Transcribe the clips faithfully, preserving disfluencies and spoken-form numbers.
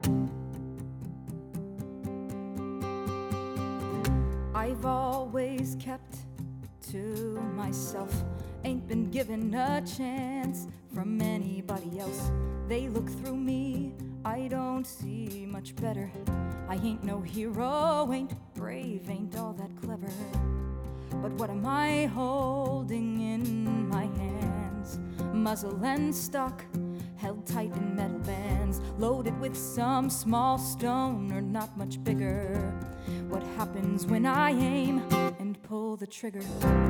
I've always kept to myself, ain't been given a chance from anybody else. They look through me, I don't see much better. I ain't no hero, ain't brave, ain't all that clever. But what am I holding in my hands? Muzzle and stock, held tight in metal bands, loaded with some small stone or not much bigger. What happens when I aim and pull the trigger?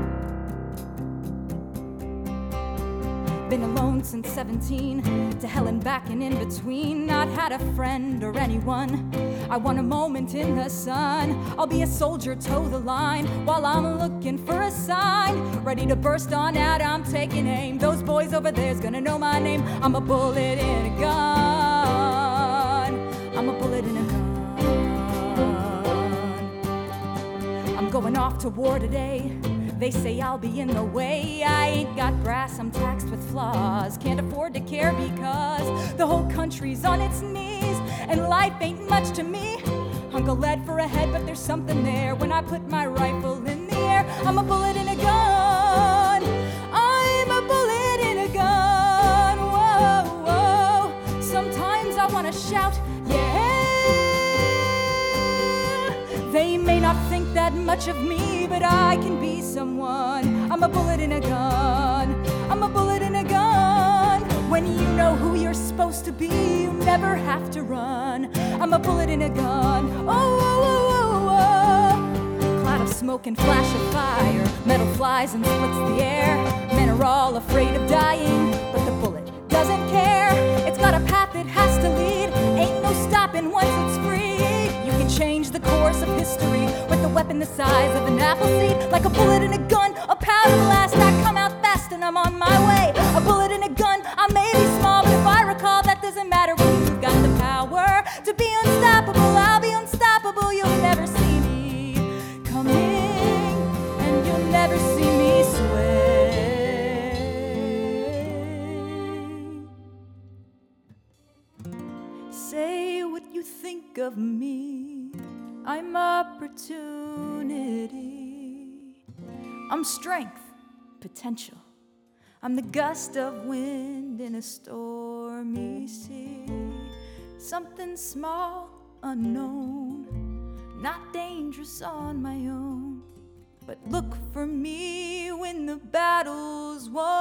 Been alone since seventeen, to hell and back and in between. Not had a friend or anyone. I want a moment in the sun. I'll be a soldier, toe the line, while I'm looking for a sign. Ready to burst on out, I'm taking aim. Those boys over there's gonna know my name. I'm a bullet in a gun. I'm a bullet in a gun. I'm going off to war today. They say I'll be in the way. I ain't got brass, I'm taxed with flaws. Can't afford to care because the whole country's on its knees, and life ain't much to me. Uncle lead for a head, but there's something there when I put my rifle in the air. I'm a bullet in a gun. I'm a bullet in a gun. Whoa, whoa. Sometimes I wanna shout, yeah. They may not think that much of me, but I can be someone. I'm a bullet in a gun. I'm a bullet in a gun. When you know who you're supposed to be, you never have to run. I'm a bullet in a gun. Oh, oh, oh, oh, oh. Cloud of smoke and flash of fire. Metal flies and splits the air. Men are all afraid of dying, but the bullet doesn't care. It's got a path it has to lead. Ain't no stopping once it's free. You can change the course of history with a weapon the size of an apple seed. Like a bullet in a gun, a powder blast. I come out fast and I'm on my way. A bullet in a gun, I may be small, but if I recall, that doesn't matter when you've got the power to be unstoppable. I'll be unstoppable. You'll never see me coming, and you'll never see me sway. Say what you think of me. I'm opportunity. I'm strength, potential. I'm the gust of wind in a stormy sea. Something small, unknown, not dangerous on my own. But look for me when the battle's won.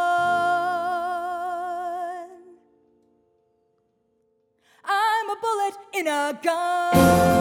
I'm a bullet in a gun.